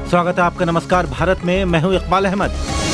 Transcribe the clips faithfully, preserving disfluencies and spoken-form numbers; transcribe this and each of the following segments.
स्वागत है आपका नमस्कार भारत में। मैं हूं इकबाल अहमद।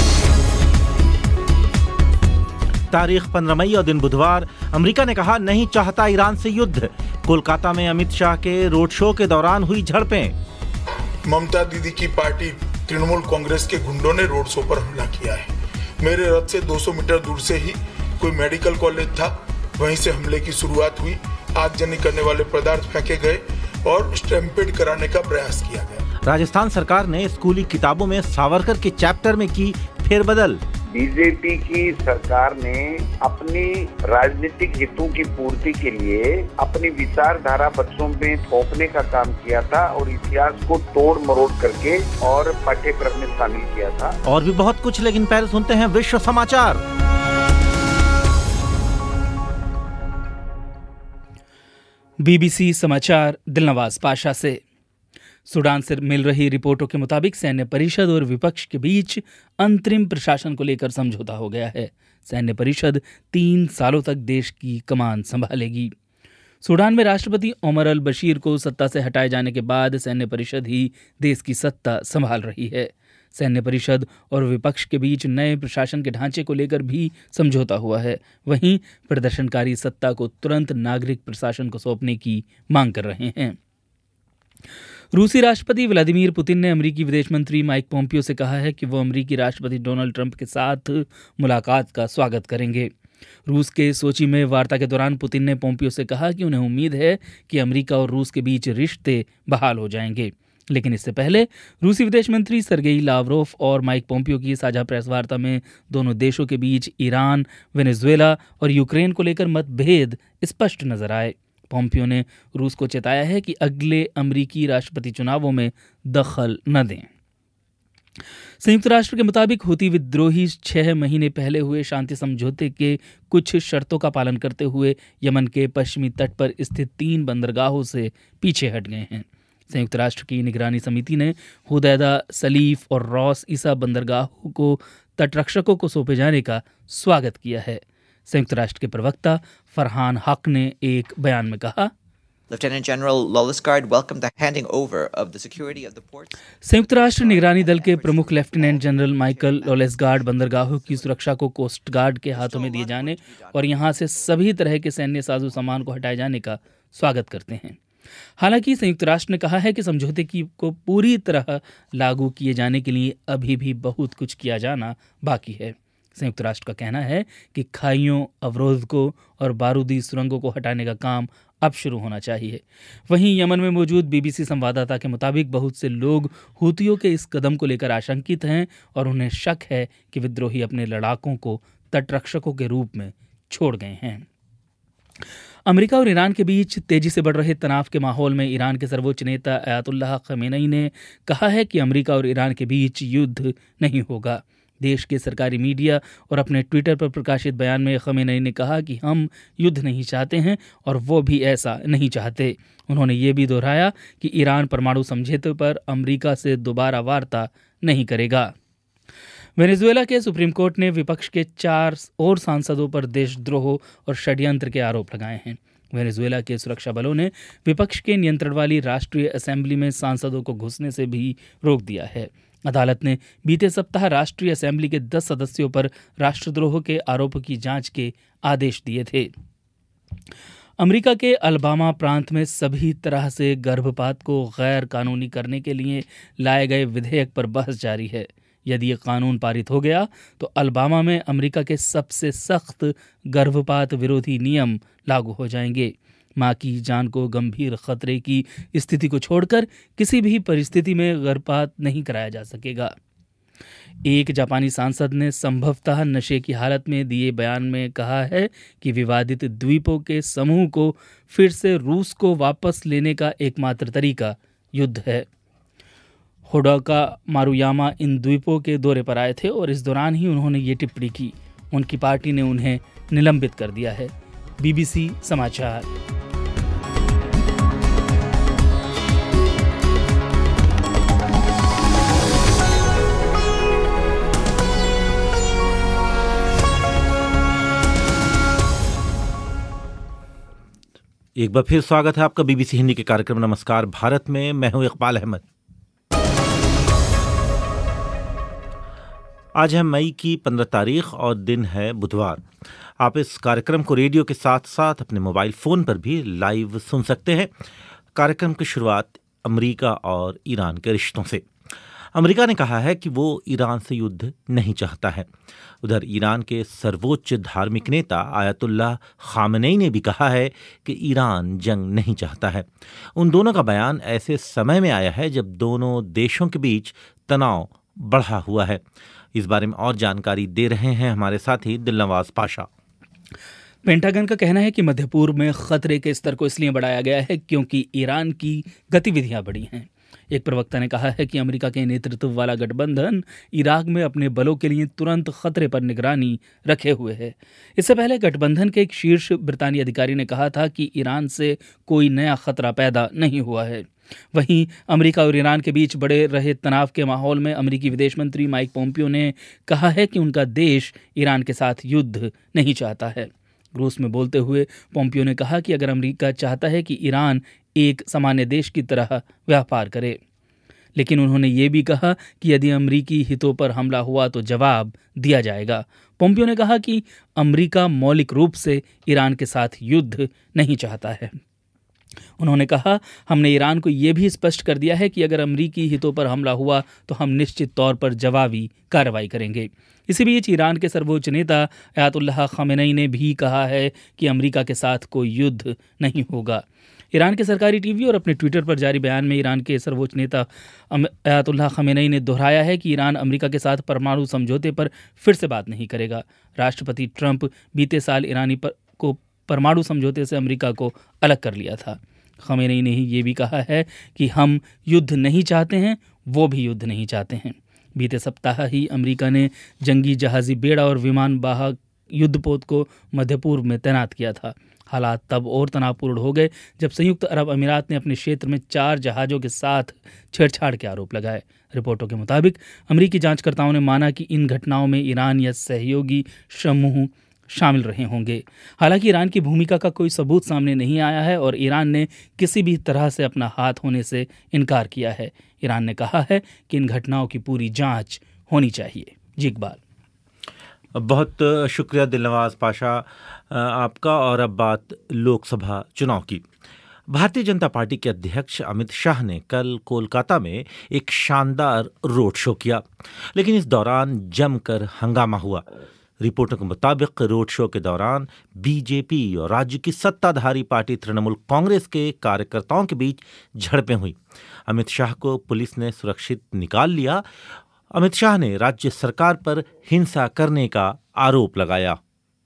तारीख पंद्रह मई और दिन बुधवार। अमेरिका ने कहा नहीं चाहता ईरान से युद्ध। कोलकाता में अमित शाह के रोड शो के दौरान हुई झड़पें। ममता दीदी की पार्टी तृणमूल कांग्रेस के गुंडों ने रोड शो पर हमला किया है। मेरे रथ से दो सौ मीटर दूर से ही कोई मेडिकल कॉलेज था, वहीं से हमले की शुरुआत हुई। आगजनी करने वाले पदार्थ फेंके गए और स्टैम्पेड कराने का प्रयास किया गया। राजस्थान सरकार ने स्कूली किताबों में सावरकर के चैप्टर में की फेरबदल। बीजेपी की सरकार ने अपनी राजनीतिक हितों की पूर्ति के लिए अपनी विचारधारा बच्चों में थोपने का काम किया था और इतिहास को तोड़ मरोड़ करके और पाठ्यक्रम में शामिल किया था। और भी बहुत कुछ, लेकिन पहले सुनते हैं विश्व समाचार। बीबीसी समाचार दिलनवाज पाशा से। सूडान से मिल रही रिपोर्टों के मुताबिक सैन्य परिषद और विपक्ष के बीच अंतरिम प्रशासन को लेकर समझौता हो गया है। सैन्य परिषद तीन सालों तक देश की कमान संभालेगी। सूडान में राष्ट्रपति ओमर अल बशीर को सत्ता से हटाए जाने के बाद सैन्य परिषद ही देश की सत्ता संभाल रही है। सैन्य परिषद और विपक्ष के बीच नए प्रशासन के ढांचे को लेकर भी समझौता हुआ है। वहीं प्रदर्शनकारी सत्ता को तुरंत नागरिक प्रशासन को सौंपने की मांग कर रहे हैं। रूसी राष्ट्रपति व्लादिमीर पुतिन ने अमेरिकी विदेश मंत्री माइक पोम्पियो से कहा है कि वो अमेरिकी राष्ट्रपति डोनाल्ड ट्रंप के साथ मुलाकात का स्वागत करेंगे। रूस के सोची में वार्ता के दौरान पुतिन ने पोम्पियो से कहा कि उन्हें उम्मीद है कि अमेरिका और रूस के बीच रिश्ते बहाल हो जाएंगे। लेकिन इससे पहले रूसी विदेश मंत्री सर्गेई लावरोफ और माइक पोम्पियो की साझा प्रेस वार्ता में दोनों देशों के बीच ईरान, वेनेजुएला और यूक्रेन को लेकर मतभेद स्पष्ट नजर आए। पोम्पियो ने रूस को चेताया है कि अगले अमेरिकी राष्ट्रपति चुनावों में दखल न दें। संयुक्त राष्ट्र के मुताबिक हुती विद्रोही छह महीने पहले हुए शांति समझौते के कुछ शर्तों का पालन करते हुए यमन के पश्चिमी तट पर स्थित तीन बंदरगाहों से पीछे हट गए हैं। संयुक्त राष्ट्र की निगरानी समिति ने हुदैदा, सलीफ और रॉस ईसा बंदरगाहों को तटरक्षकों को सौंपे जाने का स्वागत किया है। संयुक्त राष्ट्र के प्रवक्ता फरहान हक ने एक बयान में कहा, Lieutenant General Lollisgaard welcomed the handing over of the security of the ports. संयुक्त राष्ट्र निगरानी दल के प्रमुख लेफ्टिनेंट जनरल माइकल लॉलेसगार्ड बंदरगाहों की सुरक्षा को कोस्ट गार्ड के हाथों में दिए जाने और यहां से सभी तरह के सैन्य साजो सामान को हटाए जाने का स्वागत करते हैं। हालांकि संयुक्त राष्ट्र ने कहा है कि समझौते की को पूरी तरह लागू किए जाने के लिए अभी भी बहुत कुछ किया जाना बाकी है। संयुक्त राष्ट्र का कहना है कि खाइयों, अवरोधकों और बारूदी सुरंगों को हटाने का काम अब शुरू होना चाहिए। वहीं यमन में मौजूद बीबीसी संवाददाता के मुताबिक बहुत से लोग हुतियों के इस कदम को लेकर आशंकित हैं और उन्हें शक है कि विद्रोही अपने लड़ाकों को तटरक्षकों के रूप में छोड़ गए हैं। अमेरिका और ईरान के बीच तेजी से बढ़ रहे तनाव के माहौल में ईरान के सर्वोच्च नेता अयातुल्लाह खमेनी ने कहा है कि अमेरिका और ईरान के बीच युद्ध नहीं होगा। देश के सरकारी मीडिया और अपने ट्विटर पर प्रकाशित बयान में खमेनी ने कहा कि हम युद्ध नहीं चाहते हैं और वो भी ऐसा नहीं चाहते। उन्होंने ये भी दोहराया कि ईरान परमाणु समझौते पर अमेरिका से दोबारा वार्ता नहीं करेगा। वेनेजुएला के सुप्रीम कोर्ट ने विपक्ष के चार और सांसदों पर देशद्रोह और षड्यंत्र के आरोप लगाए हैं। वेनेजुएला के सुरक्षा बलों ने विपक्ष के नियंत्रण वाली राष्ट्रीय असेंबली में सांसदों को घुसने से भी रोक दिया है। अदालत ने बीते सप्ताह राष्ट्रीय असेंबली के दस सदस्यों पर राष्ट्रद्रोह के आरोपों की जांच के आदेश दिए थे। अमेरिका के अलबामा प्रांत में सभी तरह से गर्भपात को गैर कानूनी करने के लिए लाए गए विधेयक पर बहस जारी है। यदि ये कानून पारित हो गया तो अलबामा में अमेरिका के सबसे सख्त गर्भपात विरोधी नियम लागू हो जाएंगे। मां की जान को गंभीर खतरे की स्थिति को छोड़कर किसी भी परिस्थिति में गर्भपात नहीं कराया जा सकेगा। एक जापानी सांसद ने संभवतः नशे की हालत में दिए बयान में कहा है कि विवादित द्वीपों के समूह को फिर से रूस को वापस लेने का एकमात्र तरीका युद्ध है। होडोका मारुयामा इन द्वीपों के दौरे पर आए थे और इस दौरान ही उन्होंने ये टिप्पणी की। उनकी पार्टी ने उन्हें निलंबित कर दिया है। बीबीसी समाचार। एक बार फिर स्वागत है आपका बीबीसी हिंदी के कार्यक्रम नमस्कार भारत में। मैं हूं इकबाल अहमद। आज है मई की पंद्रह तारीख और दिन है बुधवार। आप इस कार्यक्रम को रेडियो के साथ साथ अपने मोबाइल फ़ोन पर भी लाइव सुन सकते हैं। कार्यक्रम की शुरुआत अमेरिका और ईरान के रिश्तों से। अमेरिका ने कहा है कि वो ईरान से युद्ध नहीं चाहता है। उधर ईरान के सर्वोच्च धार्मिक नेता आयतुल्लाह खामेनेई ने भी कहा है कि ईरान जंग नहीं चाहता है। उन दोनों का बयान ऐसे समय में आया है जब दोनों देशों के बीच तनाव बढ़ा हुआ है। इस बारे में और जानकारी दे रहे हैं हमारे साथी दिलनवाज पाशा। पेंटागन का कहना है कि मध्य पूर्व में खतरे के स्तर को इसलिए बढ़ाया गया है क्योंकि ईरान की गतिविधियां बढ़ी हैं। एक प्रवक्ता ने कहा है कि अमेरिका के नेतृत्व वाला गठबंधन इराक में अपने बलों के लिए तुरंत खतरे पर निगरानी रखे हुए है। इससे पहले गठबंधन के एक शीर्ष ब्रितानी अधिकारी ने कहा था कि ईरान से कोई नया खतरा पैदा नहीं हुआ है। वहीं अमेरिका और ईरान के बीच बढ़े रहे तनाव के माहौल में अमेरिकी विदेश मंत्री माइक पोम्पियो ने कहा है कि उनका देश ईरान के साथ युद्ध नहीं चाहता है। रूस में बोलते हुए पोम्पियो ने कहा कि अगर अमेरिका चाहता है कि ईरान एक सामान्य देश की तरह व्यापार करे, लेकिन उन्होंने ये भी कहा कि यदि अमेरिकी हितों पर हमला हुआ तो जवाब दिया जाएगा। पोम्पियो ने कहा कि अमेरिका मौलिक रूप से ईरान के साथ युद्ध नहीं चाहता है। उन्होंने कहा, हमने ईरान को यह भी स्पष्ट कर दिया है कि अगर अमेरिकी हितों पर हमला हुआ तो हम निश्चित तौर पर जवाबी कार्रवाई करेंगे। इसी बीच ईरान के सर्वोच्च नेता आयतुल्लाह खामेनेई ने भी कहा है कि अमेरिका के साथ कोई युद्ध नहीं होगा। ईरान के सरकारी टीवी और अपने ट्विटर पर जारी बयान में ईरान के सर्वोच्च नेता आयतुल्लाह खामेनेई ने दोहराया है कि ईरान अमेरिका के साथ परमाणु समझौते पर फिर से बात नहीं करेगा। राष्ट्रपति ट्रंप बीते साल ईरानी पर को परमाणु समझौते से अमेरिका को अलग कर लिया था। खामेनेई ने ही ये भी कहा है कि हम युद्ध नहीं चाहते हैं, वो भी युद्ध नहीं चाहते हैं। बीते सप्ताह ही अमेरिका ने जंगी जहाजी बेड़ा और विमान वाहक युद्धपोत को मध्य पूर्व में तैनात किया था। हालात तब और तनावपूर्ण हो गए जब संयुक्त अरब अमीरात ने अपने क्षेत्र में चार जहाज़ों के साथ छेड़छाड़ के आरोप लगाए। रिपोर्टों के मुताबिक अमेरिकी जांचकर्ताओं ने माना कि इन घटनाओं में ईरान या सहयोगी समूह शामिल रहे होंगे। हालांकि ईरान की भूमिका का कोई सबूत सामने नहीं आया है और ईरान ने किसी भी तरह से अपना हाथ होने से इनकार किया है। ईरान ने कहा है कि इन घटनाओं की पूरी जांच होनी चाहिए। जी इकबाल। बहुत शुक्रिया दिलनवाज पाशा आपका। और अब बात लोकसभा चुनाव की। भारतीय जनता पार्टी के अध्यक्ष अमित शाह ने कल कोलकाता में एक शानदार रोड शो किया, लेकिन इस दौरान जमकर हंगामा हुआ। रिपोर्टों के मुताबिक रोड शो के दौरान बीजेपी और राज्य की सत्ताधारी पार्टी तृणमूल कांग्रेस के कार्यकर्ताओं के बीच झड़पें हुई। अमित शाह को पुलिस ने सुरक्षित निकाल लिया। अमित शाह ने राज्य सरकार पर हिंसा करने का आरोप लगाया।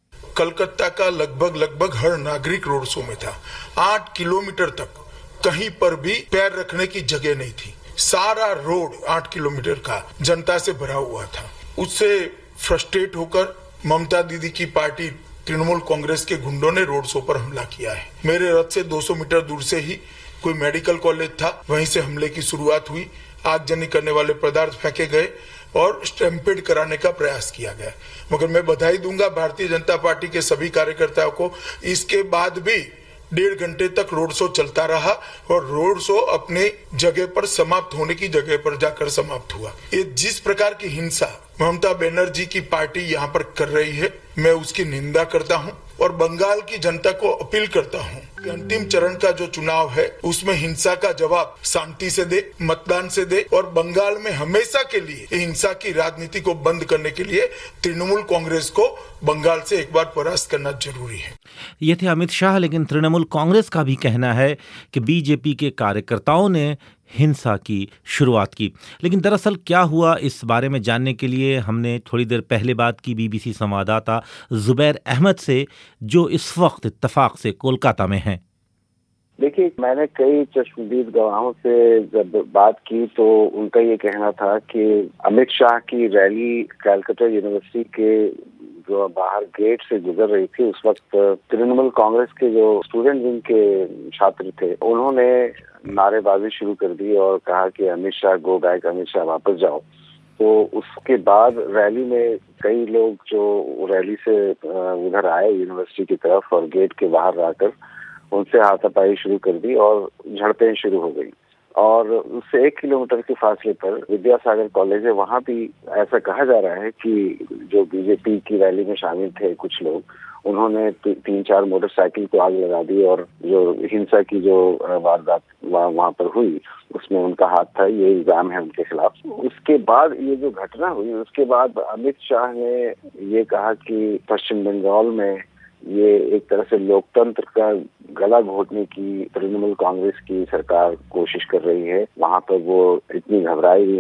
कलकत्ता का लगभग लगभग हर नागरिक रोड शो में था। आठ किलोमीटर तक कहीं पर भी पैर रखने की जगह नहीं थी। सारा रोड आठ किलोमीटर का जनता से भरा हुआ था। उससे फ्रस्ट्रेट होकर ममता दीदी की पार्टी तृणमूल कांग्रेस के गुंडों ने रोड शो पर हमला किया है। मेरे रथ से दो सौ मीटर दूर से ही कोई मेडिकल कॉलेज था, वहीं से हमले की शुरुआत हुई। आगजनी करने वाले पदार्थ फेंके गए और स्टैम्पेड कराने का प्रयास किया गया। मगर मैं बधाई दूंगा भारतीय जनता पार्टी के सभी कार्यकर्ताओं को। इसके बाद भी डेढ़ घंटे तक रोड शो चलता रहा और रोड शो अपने जगह पर समाप्त होने की जगह पर जाकर समाप्त हुआ। ये जिस प्रकार की हिंसा ममता बनर्जी की पार्टी यहाँ पर कर रही है, मैं उसकी निंदा करता हूँ और बंगाल की जनता को अपील करता हूँ कि अंतिम चरण का जो चुनाव है उसमें हिंसा का जवाब शांति से दे, मतदान से दे और बंगाल में हमेशा के लिए हिंसा की राजनीति को बंद करने के लिए तृणमूल कांग्रेस को बंगाल से एक बार परास्त करना जरूरी है। ये थे अमित शाह, लेकिन तृणमूल कांग्रेस का भी कहना है कि बीजेपी के कार्यकर्ताओं ने हिंसा की शुरुआत की। लेकिन दरअसल क्या हुआ, इस बारे में जानने के लिए हमने थोड़ी देर पहले बात की बीबीसी संवाददाता जुबैर अहमद से, जो इस वक्त इत्तफाक से कोलकाता में हैं। देखिए, मैंने कई चश्मदीद गवाहों से जब बात की तो उनका ये कहना था कि अमित शाह की रैली कलकत्ता यूनिवर्सिटी के जो बाहर गेट से गुजर रही थी, उस वक्त तृणमूल कांग्रेस के जो स्टूडेंट विंग के छात्र थे उन्होंने नारेबाजी शुरू कर दी और कहा कि अमित शाह गो बैक, अमित शाह वापस जाओ। तो उसके बाद रैली में कई लोग जो रैली से उधर आए यूनिवर्सिटी की तरफ और गेट के बाहर आकर उनसे हाथापाई शुरू कर दी और झड़पें शुरू हो गई। और उससे एक किलोमीटर के फासले पर विद्यासागर कॉलेज है। वहाँ भी ऐसा कहा जा रहा है कि जो बीजेपी की रैली में शामिल थे कुछ लोग, उन्होंने तीन चार मोटरसाइकिल को आग लगा दी और जो हिंसा की जो वारदात वहाँ वहाँ पर हुई उसमें उनका हाथ था, ये इल्जाम है उनके खिलाफ। उसके बाद ये जो घटना हुई, उसके बाद अमित शाह ने ये कहा कि पश्चिम बंगाल में ये एक तरह से लोकतंत्र का गला घोटने की तृणमूल कांग्रेस की सरकार कोशिश कर रही है। वहाँ पर वो इतनी घबराई हुई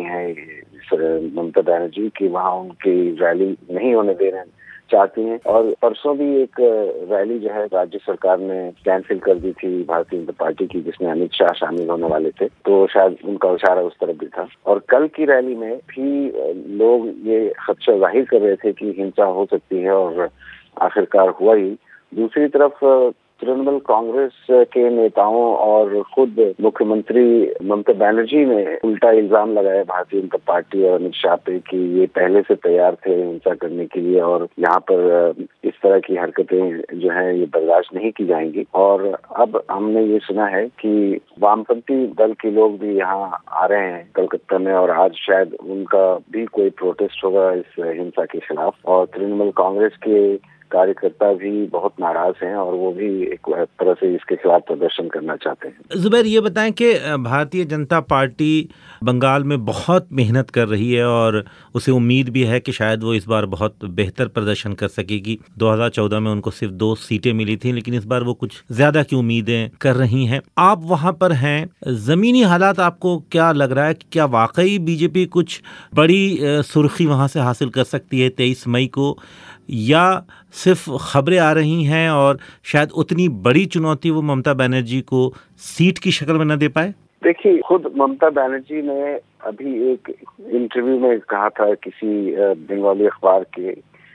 है ममता बनर्जी की वहाँ उनकी रैली नहीं होने देना चाहती हैं। और परसों भी एक रैली जो है राज्य सरकार ने कैंसिल कर दी थी भारतीय जनता पार्टी की, जिसमें अमित शाह शामिल होने वाले थे, तो शायद उनका इशारा उस तरफ भी था। और कल की रैली में भी लोग ये खदशा जाहिर कर रहे थे कि हिंसा हो सकती है और आखिरकार हुआ ही। दूसरी तरफ तृणमूल कांग्रेस के नेताओं और खुद मुख्यमंत्री ममता बनर्जी ने उल्टा इल्जाम लगाया भारतीय जनता पार्टी और अमित शाह पे कि ये पहले से तैयार थे हिंसा करने के लिए और यहाँ पर इस तरह की हरकतें जो हैं ये बर्दाश्त नहीं की जाएंगी। और अब हमने ये सुना है कि वामपंथी दल के लोग भी यहाँ आ रहे हैं कलकत्ता में और आज शायद उनका भी कोई प्रोटेस्ट होगा इस हिंसा के खिलाफ। और तृणमूल कांग्रेस के कार्यकर्ता भी बहुत नाराज हैं और वो भी एक तरह से इसके खिलाफ प्रदर्शन करना चाहते हैं। जुबैर, ये बताएं कि भारतीय जनता पार्टी बंगाल में बहुत मेहनत कर रही है और उसे उम्मीद भी है कि शायद वो इस बार बहुत बेहतर प्रदर्शन कर सकेगी। दो हज़ार चौदह में उनको सिर्फ दो सीटें मिली थी, लेकिन इस बार वो कुछ ज्यादा की उम्मीदें कर रही हैं। आप वहाँ पर हैं, जमीनी हालात आपको क्या लग रहा है कि क्या वाकई बीजेपी कुछ बड़ी सुर्खी वहाँ से हासिल कर सकती है तेईस मई को, या सिर्फ खबरें आ रही हैं और शायद उतनी बड़ी चुनौती वो ममता बनर्जी को सीट की शक्ल में न दे पाए? देखिए, खुद ममता बनर्जी ने अभी एक इंटरव्यू में कहा था किसी बंगाली अखबार के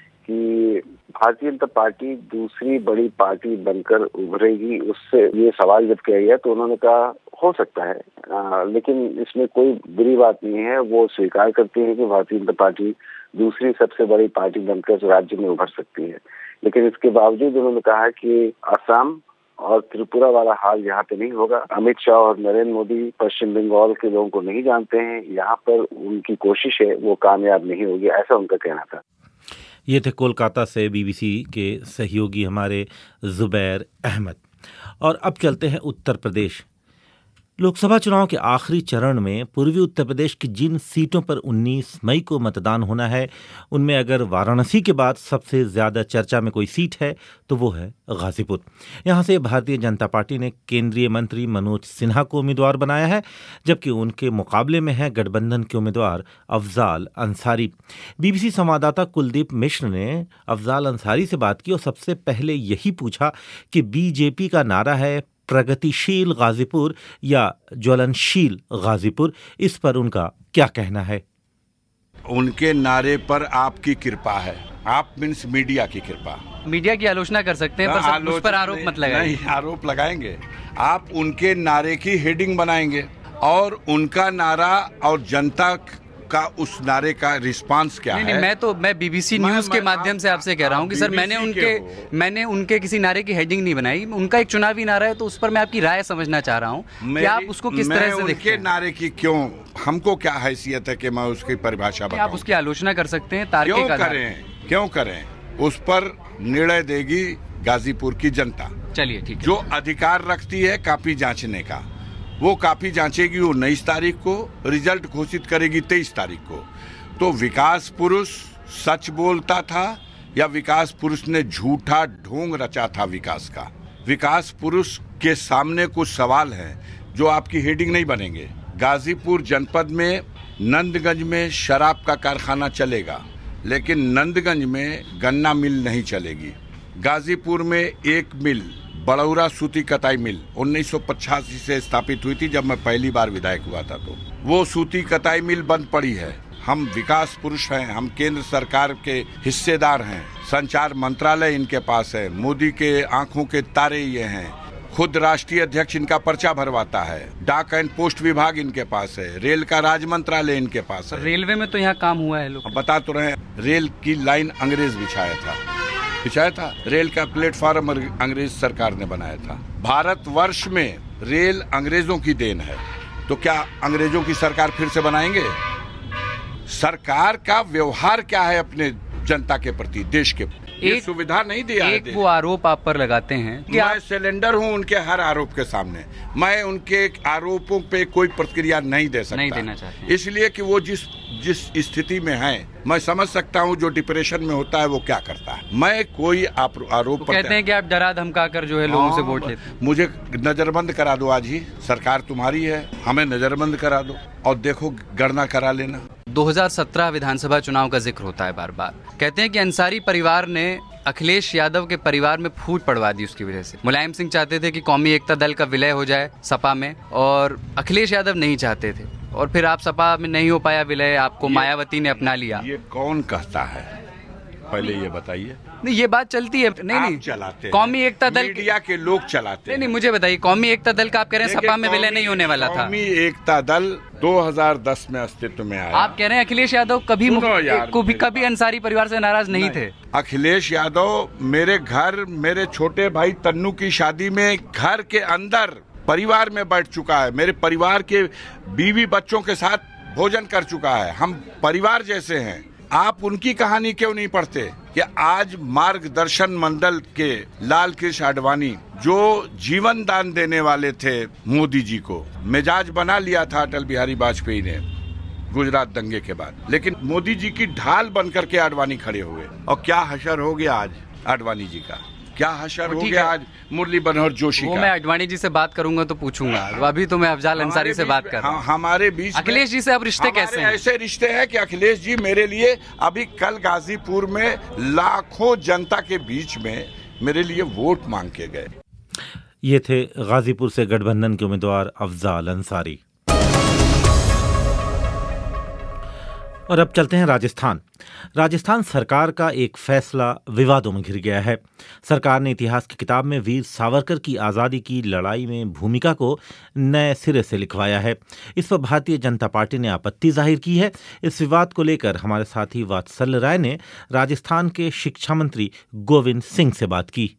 कि भारतीय जनता पार्टी दूसरी बड़ी पार्टी बनकर उभरेगी। उससे ये सवाल जब किया गया तो उन्होंने कहा हो सकता है, आ, लेकिन इसमें कोई बुरी बात नहीं है। वो स्वीकार करती है कि भारतीय जनता पार्टी दूसरी सबसे बड़ी पार्टी बनकर राज्य में उभर सकती है, लेकिन इसके बावजूद उन्होंने कहा कि असम और त्रिपुरा वाला हाल यहाँ पे नहीं होगा। अमित शाह और नरेंद्र मोदी पश्चिम बंगाल के लोगों को नहीं जानते हैं, यहाँ पर उनकी कोशिश है वो कामयाब नहीं होगी, ऐसा उनका कहना था। ये थे कोलकाता से बीबीसी के सहयोगी हमारे जुबैर अहमद। और अब चलते हैं उत्तर प्रदेश। लोकसभा चुनाव के आखिरी चरण में पूर्वी उत्तर प्रदेश की जिन सीटों पर उन्नीस मई को मतदान होना है, उनमें अगर वाराणसी के बाद सबसे ज़्यादा चर्चा में कोई सीट है तो वो है गाजीपुर। यहाँ से भारतीय जनता पार्टी ने केंद्रीय मंत्री मनोज सिन्हा को उम्मीदवार बनाया है, जबकि उनके मुकाबले में है गठबंधन के उम्मीदवार अफजाल अंसारी। बीबीसी संवाददाता कुलदीप मिश्र ने अफजाल अंसारी से बात की और सबसे पहले यही पूछा कि बीजेपी का नारा है प्रगतिशील गाजीपुर या ज्वलनशील गाजीपुर, इस पर उनका क्या कहना है? उनके नारे पर आपकी कृपा है। आप मीन्स मीडिया की कृपा। मीडिया की आलोचना कर सकते हैं, पर उस पर आरोप मत लगाएं। नहीं, आरोप लगाएंगे। आप उनके नारे की हेडिंग बनाएंगे और उनका नारा और जनता का उस नारे का रिस्पांस क्या नहीं, है? नहीं, मैं तो मैं बीबीसी न्यूज के माध्यम से आपसे कह रहा हूं कि सर मैंने उनके मैंने उनके किसी नारे की हेडिंग नहीं बनाई। उनका एक चुनावी नारा है तो उस पर मैं आपकी राय समझना चाह रहा हूं कि आप उसको किस तरह से देखते हैं। उनके नारे की क्यों, हमको क्या हैसियत है कि मैं उसकी परिभाषा बताऊं? आप उसकी आलोचना कर सकते हैं, तार्किक क्यों करें क्यों करें उस पर निर्णय देगी गाजीपुर की जनता। चलिए ठीक है। जो अधिकार रखती है कापी जांचने का, वो काफी जांचेगी उन्नीस तारीख को, रिजल्ट घोषित करेगी तेईस तारीख को। तो विकास पुरुष सच बोलता था या विकास पुरुष ने झूठा ढोंग रचा था विकास का? विकास पुरुष के सामने कुछ सवाल हैं जो आपकी हेडिंग नहीं बनेंगे। गाजीपुर जनपद में नंदगंज में शराब का कारखाना चलेगा, लेकिन नंदगंज में गन्ना मिल नहीं चलेगी। गाजीपुर में एक मिल, बड़ौरा सूती कताई मिल उन्नीस सौ पचासी से स्थापित हुई थी, जब मैं पहली बार विधायक हुआ था। तो वो सूती कताई मिल बंद पड़ी है। हम विकास पुरुष हैं, हम केंद्र सरकार के हिस्सेदार हैं। संचार मंत्रालय इनके पास है, मोदी के आंखों के तारे ये हैं। खुद राष्ट्रीय अध्यक्ष इनका पर्चा भरवाता है। डाक एंड पोस्ट विभाग इनके पास है। रेल का राज मंत्रालय इनके पास है। रेलवे में तो यहाँ काम हुआ है। लोग बता तो रहे, रेल की लाइन अंग्रेज बिछाया था बिछाया था रेल का प्लेटफार्म अंग्रेज सरकार ने बनाया था। भारतवर्ष में रेल अंग्रेजों की देन है। तो क्या अंग्रेजों की सरकार फिर से बनाएंगे? सरकार का व्यवहार क्या है अपने जनता के प्रति, देश के प्रति? ये सुविधा नहीं दिया है। एक वो आरोप आप पर लगाते हैं कि मैं आप... सिलेंडर हूं उनके हर आरोप के सामने। मैं उनके आरोपों पे कोई प्रतिक्रिया नहीं दे सकता, नहीं देना चाहता, इसलिए कि वो जिस जिस स्थिति में है मैं समझ सकता हूं जो डिप्रेशन में होता है वो क्या करता है। मैं कोई आरोप तो कहते हैं कि आप डरा धमका कर जो है लोगों से वोट लेते हैं। मुझे नजरबंद करा दो आज ही, सरकार तुम्हारी है, हमें नजरबंद करा दो और देखो गणना करा लेना। दो हज़ार सत्रह विधानसभा चुनाव का जिक्र होता है बार बार। कहते हैं कि अंसारी परिवार ने अखिलेश यादव के परिवार में फूट पड़वा दी उसकी वजह से। मुलायम सिंह चाहते थे कि कौमी एकता दल का विलय हो जाए सपा में, और अखिलेश यादव नहीं चाहते थे, और फिर आप सपा में नहीं हो पाया विलय, आपको मायावती ने अपना लिया। ये कौन कहता है, पहले ये बताइए। नहीं, ये बात चलती है। नहीं नहीं चलाते कौमी एकता दल, मीडिया के लोग चलाते नहीं नहीं मुझे बताइए, कौमी एकता दल का आप कह रहे हैं सपा में विलय नहीं होने वाला था। कौमी एकता दल दो हज़ार दस में अस्तित्व में आया। आप कह रहे हैं अखिलेश यादव कभी कभी कभी अंसारी परिवार से नाराज नहीं, नहीं थे। अखिलेश यादव मेरे घर, मेरे छोटे भाई तन्नू की शादी में घर के अंदर परिवार में बैठ चुका है, मेरे परिवार के बीवी बच्चों के साथ भोजन कर चुका है। हम परिवार जैसे हैं। आप उनकी कहानी क्यों नहीं पढ़ते कि आज मार्गदर्शन मंडल के लाल कृष्ण आडवाणी जो जीवन दान देने वाले थे मोदी जी को, मिजाज बना लिया था अटल बिहारी वाजपेयी ने गुजरात दंगे के बाद, लेकिन मोदी जी की ढाल बनकर के आडवाणी खड़े हुए। और क्या हशर हो गया आज आडवाणी जी का, क्या हशर हो गया आज मुरली मनोहर जोशी वो का। मैं आडवाणी जी से बात करूंगा तो पूछूंगा, अभी तो मैं अफजाल अंसारी से बात कर रहा हूं। हमारे बीच अखिलेश जी से अब रिश्ते कैसे हैं? ऐसे रिश्ते हैं कि अखिलेश जी मेरे लिए अभी कल गाजीपुर में लाखों जनता के बीच में मेरे लिए वोट मांग के गए। ये थे गाजीपुर से गठबंधन के उम्मीदवार अफजाल अंसारी। और अब चलते हैं राजस्थान। राजस्थान सरकार का एक फैसला विवादों में घिर गया है। सरकार ने इतिहास की किताब में वीर सावरकर की आज़ादी की लड़ाई में भूमिका को नए सिरे से लिखवाया है। इस पर भारतीय जनता पार्टी ने आपत्ति जाहिर की है। इस विवाद को लेकर हमारे साथी वात्सल्य राय ने राजस्थान के शिक्षा मंत्री गोविंद सिंह से बात की।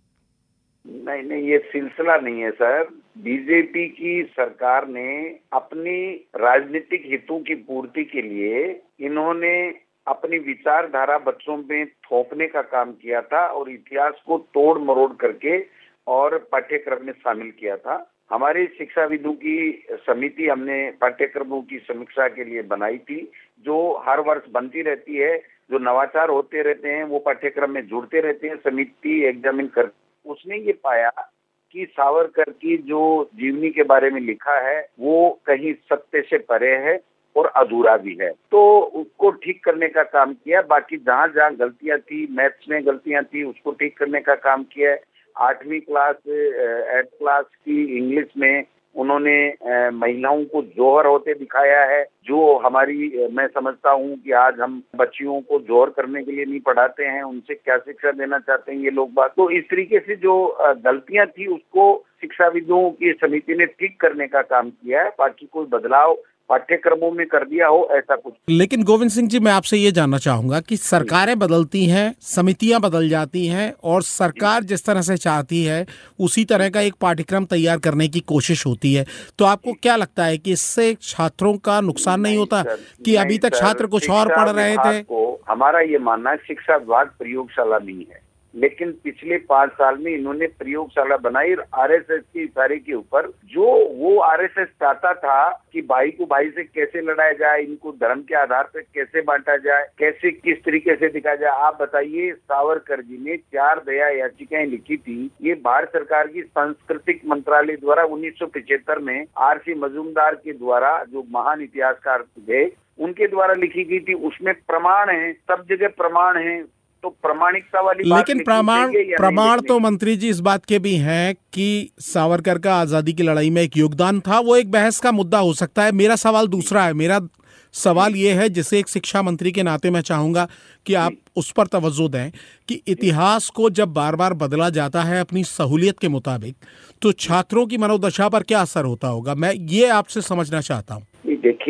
नहीं नहीं ये सिलसिला नहीं है सर। बीजेपी की सरकार ने अपनी राजनीतिक हितों की पूर्ति के लिए इन्होंने अपनी विचारधारा बच्चों में थोपने का काम किया था और इतिहास को तोड़ मरोड़ करके और पाठ्यक्रम में शामिल किया था। हमारी शिक्षाविदों की समिति हमने पाठ्यक्रमों की समीक्षा के लिए बनाई थी, जो हर वर्ष बनती रहती है। जो नवाचार होते रहते हैं वो पाठ्यक्रम में जुड़ते रहते हैं। समिति एग्जामिन कर उसने ये पाया कि सावरकर की जो जीवनी के बारे में लिखा है वो कहीं सत्य से परे है और अधूरा भी है, तो उसको ठीक करने का काम किया। बाकी जहाँ जहाँ गलतियां थी, मैथ्स में गलतियां थी, उसको ठीक करने का काम किया है। आठवीं क्लास एट क्लास की इंग्लिश में उन्होंने महिलाओं को जौहर होते दिखाया है, जो हमारी मैं समझता हूँ कि आज हम बच्चियों को जौहर करने के लिए नहीं पढ़ाते हैं। उनसे क्या शिक्षा देना चाहते हैं ये लोग बात। तो इस तरीके से जो गलतियां थी उसको शिक्षाविदों की समिति ने ठीक करने का काम किया है। बाकी कोई बदलाव पाठ्यक्रमों में कर दिया हो ऐसा कुछ। लेकिन गोविंद सिंह जी, मैं आपसे ये जानना चाहूंगा कि सरकारें बदलती हैं, समितियां बदल जाती हैं और सरकार जिस तरह से चाहती है उसी तरह का एक पाठ्यक्रम तैयार करने की कोशिश होती है, तो आपको क्या लगता है कि इससे छात्रों का नुकसान नहीं, नहीं होता सर, कि अभी तक छात्र कुछ और पढ़ रहे थे? हमारा ये मानना है शिक्षा विभाग प्रयोगशाला नहीं है, लेकिन पिछले पांच साल में इन्होंने प्रयोगशाला बनाई। आरएसएस के इशारे के ऊपर जो वो आरएसएस चाहता था कि भाई को भाई से कैसे लड़ाया जाए, इनको धर्म के आधार पर कैसे बांटा जाए, कैसे किस तरीके से दिखाया जाए। आप बताइए, सावरकर जी ने चार दया याचिकाएं लिखी थी। ये भारत सरकार की सांस्कृतिक मंत्रालय द्वारा उन्नीस सौ पिछहत्तर में आर सी मजूमदार के द्वारा, जो महान इतिहासकार थे, उनके द्वारा लिखी गई थी। उसमें प्रमाण है, सब जगह प्रमाण है। तो प्रामाणिकता वाली बात, लेकिन प्रमाण प्रमाण तो मंत्री जी इस बात के भी हैं कि सावरकर का आजादी की लड़ाई में एक योगदान था। वो एक बहस का मुद्दा हो सकता है। मेरा सवाल दूसरा है। मेरा सवाल ये है, जिसे एक शिक्षा मंत्री के नाते मैं चाहूंगा कि आप उस पर तवज्जो दें कि इतिहास को जब बार बार बदला जाता है अपनी सहूलियत के मुताबिक, तो छात्रों की मनोदशा पर क्या असर होता होगा, मैं ये आपसे समझना चाहता हूँ। देखिए,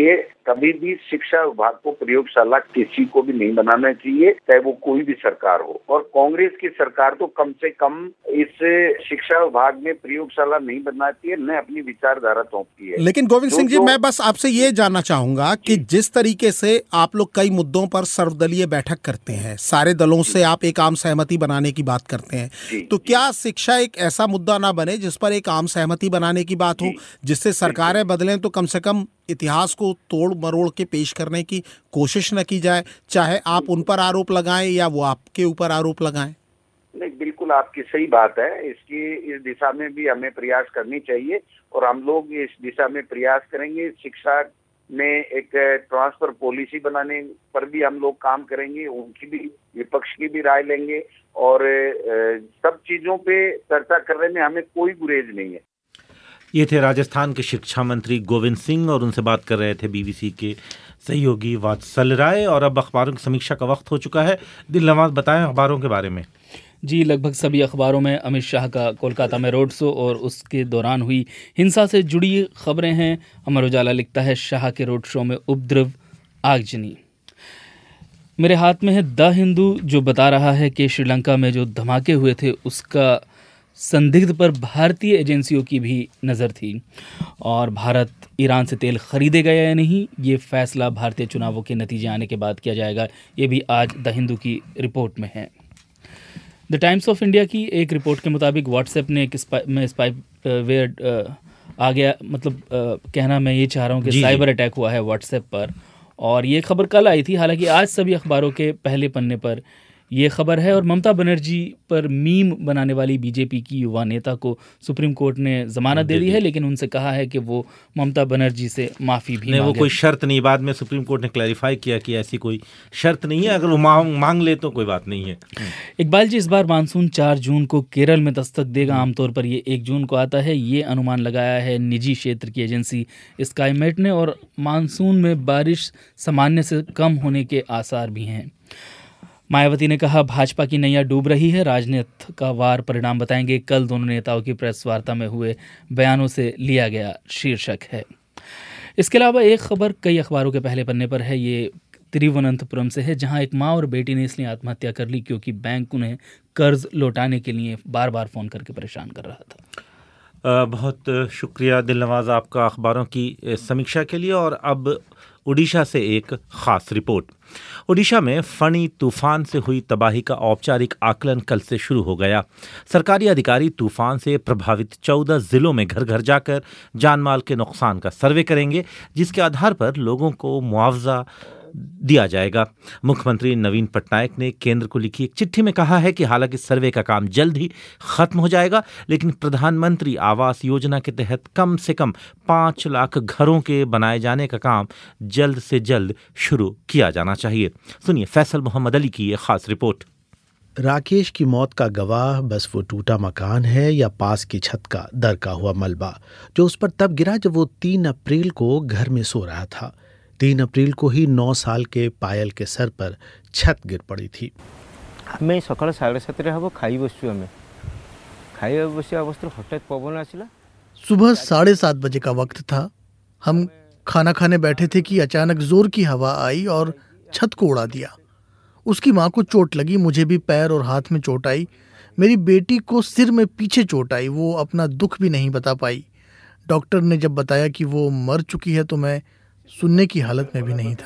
कभी भी शिक्षा विभाग को प्रयोगशाला किसी को भी नहीं बनाना चाहिए, चाहे वो कोई भी सरकार हो। और कांग्रेस की सरकार तो कम से कम इस शिक्षा विभाग में प्रयोगशाला नहीं बनाती है, न अपनी विचारधारा सौंपती है। लेकिन गोविंद सिंह जी, मैं बस आपसे ये जानना चाहूंगा कि जिस तरीके से आप लोग कई मुद्दों पर सर्वदलीय बैठक करते हैं, सारे दलों से आप एक आम सहमति बनाने की बात करते हैं, तो क्या शिक्षा एक ऐसा मुद्दा ना बने जिस पर एक आम सहमति बनाने की बात हो, जिससे सरकारें बदलें तो कम से कम इतिहास को तोड़ मरोड़ के पेश करने की कोशिश न की जाए, चाहे आप उन पर आरोप लगाएं या वो आपके ऊपर आरोप लगाएं? नहीं, बिल्कुल आपकी सही बात है। इसकी इस दिशा में भी हमें प्रयास करनी चाहिए और हम लोग इस दिशा में प्रयास करेंगे। शिक्षा में एक ट्रांसफर पॉलिसी बनाने पर भी हम लोग काम करेंगे, उनकी भी, विपक्ष की भी राय लेंगे और सब चीजों पे चर्चा करने में हमें कोई गुरेज नहीं है। ये थे राजस्थान के शिक्षा मंत्री गोविंद सिंह और उनसे बात कर रहे थे बीबीसी के सहयोगी वात्सल राय। और अब अखबारों की समीक्षा का वक्त हो चुका है। दिल नवाज, बताएं अखबारों के बारे में। जी, लगभग सभी अखबारों में अमित शाह का कोलकाता में रोड शो और उसके दौरान हुई हिंसा से जुड़ी खबरें हैं। अमर उजाला लिखता है, शाह के रोड शो में उपद्रव आगजनी। मेरे हाथ में है द हिंदू, जो बता रहा है कि श्रीलंका में जो धमाके हुए थे उसका संदिग्ध पर भारतीय एजेंसियों की भी नज़र थी और भारत ईरान से तेल खरीदेगा या नहीं, ये फैसला भारतीय चुनावों के नतीजे आने के बाद किया जाएगा। ये भी आज द हिंदू की रिपोर्ट में है। द टाइम्स ऑफ इंडिया की एक रिपोर्ट के मुताबिक व्हाट्सएप ने एक स्पाई में स्पाईवेयर आ गया, मतलब आ, कहना मैं ये चाह रहा हूँ कि साइबर अटैक हुआ है व्हाट्सएप पर, और ये खबर कल आई थी। हालांकि आज सभी अखबारों के पहले पन्ने पर ये खबर है। और ममता बनर्जी पर मीम बनाने वाली बीजेपी की युवा नेता को सुप्रीम कोर्ट ने जमानत दे दी है, लेकिन उनसे कहा है कि वो ममता बनर्जी से माफ़ी भी मांगे। वो कोई शर्त नहीं, बाद में सुप्रीम कोर्ट ने क्लैरिफाई किया कि ऐसी कोई शर्त नहीं है, अगर वो मांग मांग ले तो कोई बात नहीं है। इकबाल जी, इस बार मानसून चार जून को केरल में दस्तक देगा। आमतौर पर ये एक जून को आता है, ये अनुमान लगाया है निजी क्षेत्र की एजेंसी स्काईमेट ने, और मानसून में बारिश सामान्य से कम होने के आसार भी हैं। मायावती ने कहा, भाजपा की नैया डूब रही है, राजनीति का वार परिणाम बताएंगे। कल दोनों नेताओं की प्रेस वार्ता में हुए बयानों से लिया गया शीर्षक है। इसके अलावा एक खबर कई अखबारों के पहले पन्ने पर है। ये तिरुवनंतपुरम से है, जहां एक माँ और बेटी ने इसलिए आत्महत्या कर ली क्योंकि बैंक उन्हें कर्ज लौटाने के लिए बार बार फ़ोन करके परेशान कर रहा था। बहुत शुक्रिया दिलनवाज आपका अखबारों की समीक्षा के लिए। और अब ओडिशा से एक खास रिपोर्ट। ओडिशा में फणी तूफान से हुई तबाही का औपचारिक आकलन कल से शुरू हो गया। सरकारी अधिकारी तूफान से प्रभावित चौदह जिलों में घर घर जाकर जानमाल के नुकसान का सर्वे करेंगे, जिसके आधार पर लोगों को मुआवजा दिया जाएगा। मुख्यमंत्री नवीन पटनायक ने केंद्र को लिखी एक चिट्ठी में कहा है कि हालांकि सर्वे का काम जल्द ही खत्म हो जाएगा, लेकिन प्रधानमंत्री आवास योजना के तहत कम से कम पाँच लाख घरों के बनाए जाने का काम जल्द से जल्द शुरू किया जाना चाहिए। सुनिए फैसल मोहम्मद अली की ये खास रिपोर्ट। राकेश की मौत का गवाह बस वो टूटा मकान है या पास की छत का दरका हुआ मलबा, जो उस पर तब गिरा जब वो तीन अप्रैल को घर में सो रहा था। तीन अप्रैल को ही नौ साल के पायल के सर पर छत गिर पड़ी थी। हमें सकाल साढ़े सात हम खाई बसु हमें खाई बस अवस्था हठात पवन आसला। सुबह साढ़े सात बजे का वक्त था। हम खाना खाने बैठे थे कि अचानक जोर की हवा आई और छत को उड़ा दिया। उसकी माँ को चोट लगी, मुझे भी पैर और हाथ में चोट आई। मेरी बेटी को सिर में पीछे चोट आई, वो अपना दुख भी नहीं बता पाई। डॉक्टर ने जब बताया कि वो मर चुकी है तो मैं सुनने की हालत में भी नहीं था।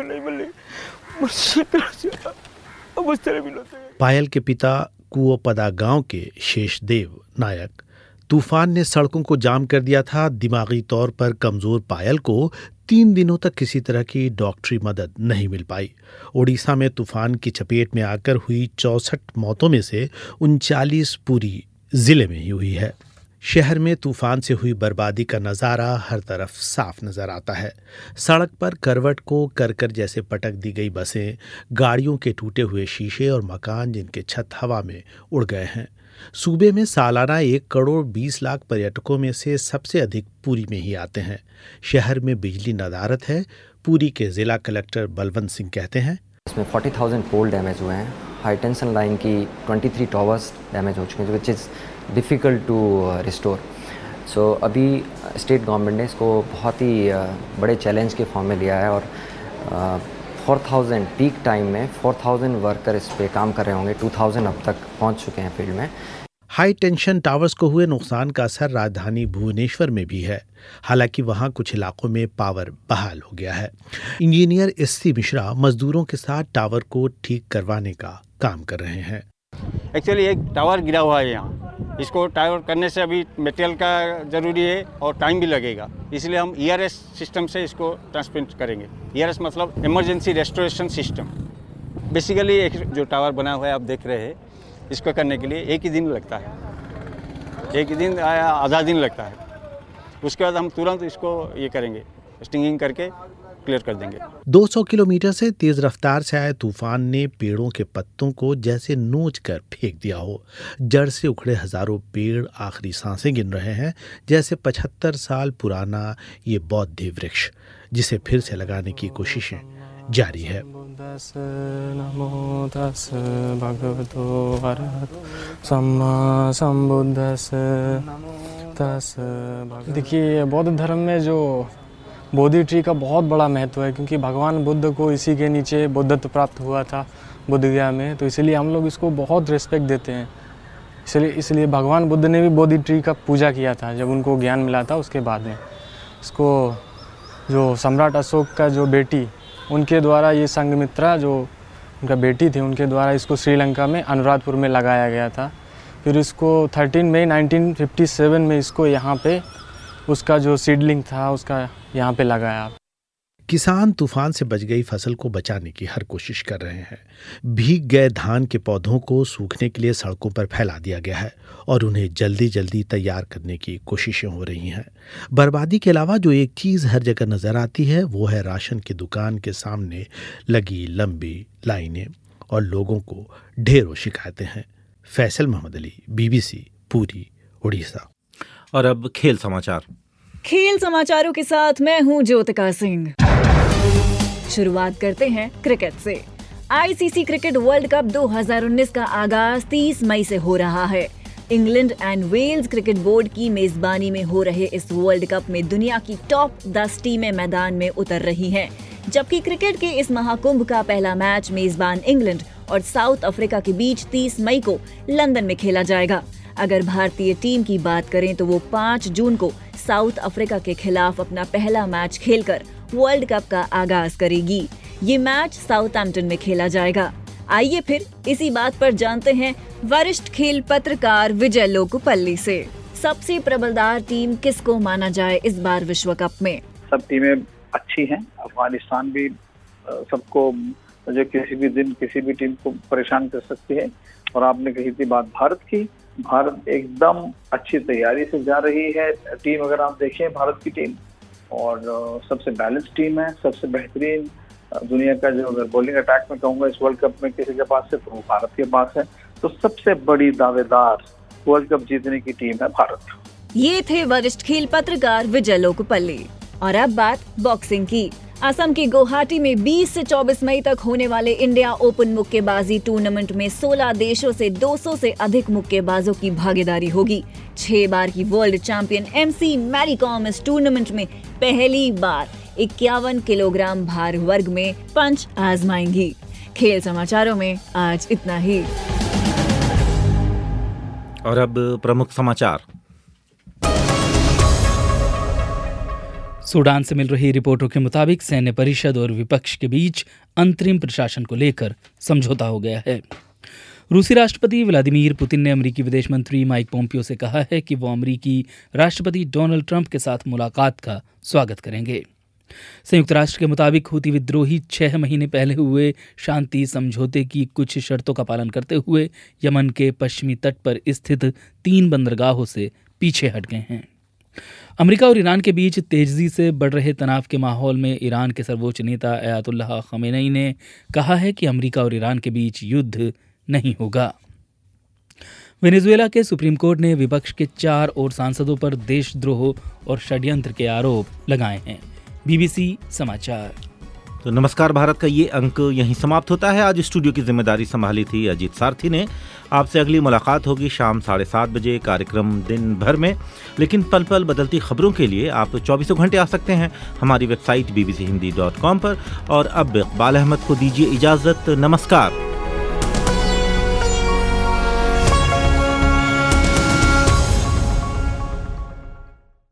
पायल के पिता कुओपदा गांव के शेषदेव नायक, तूफान ने सड़कों को जाम कर दिया था। दिमागी तौर पर कमजोर पायल को तीन दिनों तक किसी तरह की डॉक्टरी मदद नहीं मिल पाई। ओडिशा में तूफान की चपेट में आकर हुई चौसठ मौतों में से उनचालीस पूरी जिले में ही हुई है। शहर में तूफान से हुई बर्बादी का नज़ारा हर तरफ साफ नज़र आता है। सड़क पर करवट को करकर जैसे पटक दी गई बसें, गाड़ियों के टूटे हुए शीशे और मकान जिनके छत हवा में उड़ गए हैं। सूबे में सालाना एक करोड़ बीस लाख पर्यटकों में से सबसे अधिक पुरी में ही आते हैं। शहर में बिजली नदारत है। पुरी के जिला कलेक्टर बलवंत सिंह कहते हैं, इसमें चालीस हज़ार पोल डैमेज हुए हैं। हाई टेंशन लाइन की तेईस टावर्स डैमेज हो चुके हैं, which is difficult to restore. So so, अभी स्टेट गवर्नमेंट ने इसको बहुत ही बड़े चैलेंज के फॉर्म में लिया है और फोर थाउजेंड पीक टाइम में फोर थाउजेंड वर्कर इस पे काम कर रहे होंगे, टू थाउजेंड अब तक पहुंच चुके हैं फील्ड में। हाई टेंशन टावर्स को हुए नुकसान का असर राजधानी भुवनेश्वर में भी है, हालांकि वहां कुछ इलाकों में पावर बहाल हो गया है। इंजीनियर एस सी मिश्रा मजदूरों के साथ टावर को ठीक करवाने का काम कर रहे हैं। एक्चुअली एक टावर गिरा हुआ है यहाँ, इसको टावर करने से अभी मटेरियल का ज़रूरी है और टाइम भी लगेगा, इसलिए हम ई आर एस सिस्टम से इसको ट्रांसप्लांट करेंगे। ई आर एस मतलब इमरजेंसी रेस्टोरेशन सिस्टम। बेसिकली एक जो टावर बना हुआ है आप देख रहे हैं, इसको करने के लिए एक ही दिन लगता है, एक ही दिन आधा दिन लगता है। उसके बाद हम तुरंत इसको ये करेंगे, स्टिंगिंग करके क्लियर कर देंगे। दो सौ किलोमीटर से तेज रफ्तार से आए तूफान ने पेड़ों के पत्तों को जैसे नोच कर फेंक दिया हो। जड़ से उखड़े हजारों पेड़ आखिरी सांसें गिन रहे हैं, जैसे पचहत्तर साल पुराना ये बौद्ध वृक्ष, जिसे फिर से लगाने की कोशिशें जारी है। देखिए, बौद्ध धर्म में जो बोधि ट्री का बहुत बड़ा महत्व है, क्योंकि भगवान बुद्ध को इसी के नीचे बुद्धत्व प्राप्त हुआ था बुद्ध गया में, तो इसलिए हम लोग इसको बहुत रिस्पेक्ट देते हैं। इसलिए इसलिए भगवान बुद्ध ने भी बोधि ट्री का पूजा किया था जब उनको ज्ञान मिला था। उसके बाद में इसको जो सम्राट अशोक का जो बेटी, उनके द्वारा ये संघमित्रा जो उनका बेटी थी, उनके द्वारा इसको श्रीलंका में अनुराधपुर में लगाया गया था। फिर इसको तेरह मई उन्नीस सौ सत्तावन में इसको यहाँ पे उसका जो सीडलिंग था उसका यहाँ पे लगाया। किसान तूफान से बच गई फसल को बचाने की हर कोशिश कर रहे हैं। भीग गए धान के पौधों को सूखने के लिए सड़कों पर फैला दिया गया है और उन्हें जल्दी जल्दी तैयार करने की कोशिशें हो रही हैं। बर्बादी के अलावा जो एक चीज़ हर जगह नजर आती है वो है राशन की दुकान के सामने लगी लंबी लाइनें और लोगों को ढेरों शिकायतें हैं। फैसल मोहम्मद अली, बीबीसी, पूरी, उड़ीसा। और अब खेल समाचार। खेल समाचारों के साथ मैं हूं ज्योतिका सिंह। शुरुआत करते हैं क्रिकेट से। I C C cricket world cup दो हज़ार उन्नीस का आगाज तीस मई से हो रहा है। England and Wales cricket board की मेजबानी में हो रहे इस वर्ल्ड कप में दुनिया की टॉप दस टीमें मैदान में उतर रही हैं, जबकि क्रिकेट के इस महाकुंभ का पहला मैच मेजबान इंग्लैंड और साउथ अफ्रीका के बीच तीस मई को लंदन में खेला जाएगा। अगर भारतीय टीम की बात करें तो वो पाँच जून को साउथ अफ्रीका के खिलाफ अपना पहला मैच खेलकर वर्ल्ड कप का आगाज करेगी। ये मैच साउथहैम्पटन में खेला जाएगा। आइए फिर इसी बात पर जानते हैं वरिष्ठ खेल पत्रकार विजय लोकुपल्ली से। सबसे प्रबलदार टीम किसको माना जाए इस बार विश्व कप में? सब टीमें अच्छी हैं। अफगानिस्तान भी सबको जो किसी भी दिन किसी भी टीम को परेशान कर सकती है। और आपने कही थी बात भारत की, भारत एकदम अच्छी तैयारी से जा रही है। टीम अगर आप देखें भारत की टीम, और सबसे बैलेंस टीम है, सबसे बेहतरीन दुनिया का जो अगर बॉलिंग अटैक में कहूँगा इस वर्ल्ड कप में किसी के पास है तो वो भारत के पास है। तो सबसे बड़ी दावेदार वर्ल्ड कप जीतने की टीम है भारत। ये थे वरिष्ठ खेल पत्रकार विजय लोकुपल्ली। और अब बात बॉक्सिंग की। असम के गुवाहाटी में बीस से चौबीस मई तक होने वाले इंडिया ओपन मुक्केबाजी टूर्नामेंट में सोलह देशों से दो सौ से अधिक मुक्केबाजों की भागीदारी होगी। छह बार की world champion MC Mary Kom इस टूर्नामेंट में पहली बार इक्यावन किलोग्राम भार वर्ग में पंच आजमाएंगी। खेल समाचारों में आज इतना ही। और अब प्रमुख समाचार। सूडान से मिल रही रिपोर्टों के मुताबिक सैन्य परिषद और विपक्ष के बीच अंतरिम प्रशासन को लेकर समझौता हो गया है। रूसी राष्ट्रपति व्लादिमीर पुतिन ने अमेरिकी विदेश मंत्री माइक पोम्पियो से कहा है कि वो अमेरिकी राष्ट्रपति डोनाल्ड ट्रंप के साथ मुलाकात का स्वागत करेंगे। संयुक्त राष्ट्र के मुताबिक हूती विद्रोही छह महीने पहले हुए शांति समझौते की कुछ शर्तों का पालन करते हुए यमन के पश्चिमी तट पर स्थित तीन बंदरगाहों से पीछे हट गए हैं। अमेरिका और ईरान के बीच तेजी से बढ़ रहे तनाव के माहौल में ईरान के सर्वोच्च नेता अयातुल्लाह खमेनी ने कहा है कि अमेरिका और ईरान के बीच युद्ध नहीं होगा। वेनेजुएला के सुप्रीम कोर्ट ने विपक्ष के चार और सांसदों पर देशद्रोह और षड्यंत्र के आरोप लगाए हैं। बीबीसी समाचार। तो नमस्कार भारत का ये अंक यहीं समाप्त होता है। आज स्टूडियो की जिम्मेदारी संभाली थी अजीत सारथी ने। आपसे अगली मुलाकात होगी शाम साढ़े सात बजे कार्यक्रम दिन भर में। लेकिन पल पल बदलती खबरों के लिए आप चौबीसों घंटे आ सकते हैं हमारी website B B C Hindi dot com पर। और अब इकबाल अहमद को दीजिए इजाज़त। नमस्कार।